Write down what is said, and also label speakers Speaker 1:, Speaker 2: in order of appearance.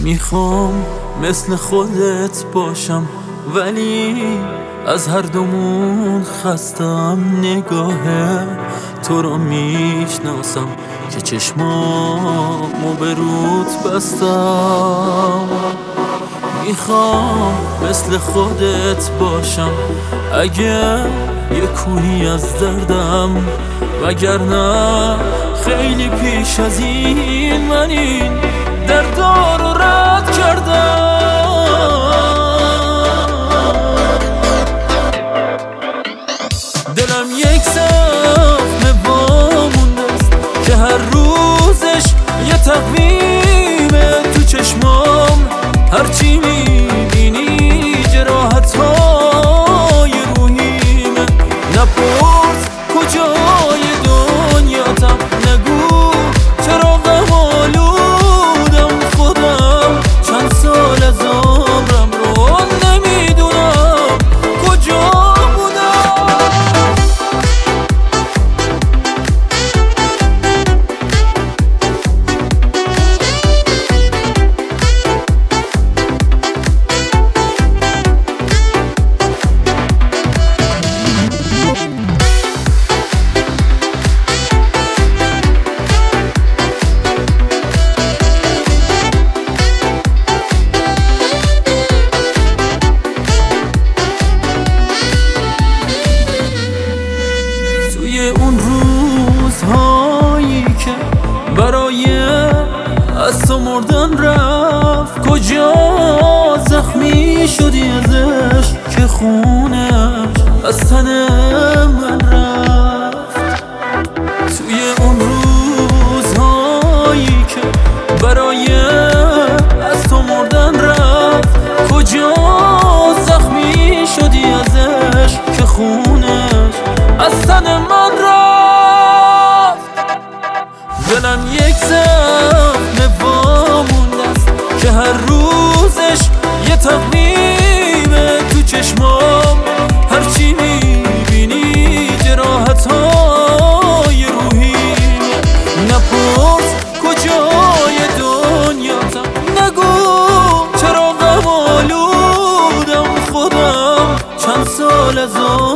Speaker 1: میخوام مثل خودت باشم، ولی از هر دومون خستم. نگاه تو رو میشناسم که چشمامو به رود بستم. میخوام مثل خودت باشم اگه یه کوهی از دردم، وگرنه خیلی پیش از این من این دردا رو رد کردم. دلم یک زخم وامونده است که هر روزش یه تقویمه تو چشمام. هرچی میبینی جراحت‌های روحیمه. نپرس کجای دنیاتم، نگو چرا غم آلودم. خودم چند سال از عمرم رو نمیدونم کجا بودم. اون روزهایی که برای از تو مردن رفت، کجا زخمی شدی ازش که خونش از تن من رفت. توی اون روزهایی که برای از تو مردن رفت، کجا زخمی شدی ازش که خونش از تن من رفت. دلم یک زخم وامونده است که هر روزش یه تقویمه تو چشمام. هرچی میبینی جراحت‌های روحیمه. نپرس کجای دنیاتم، نگو چرا غم آلودم. خودم چند سال از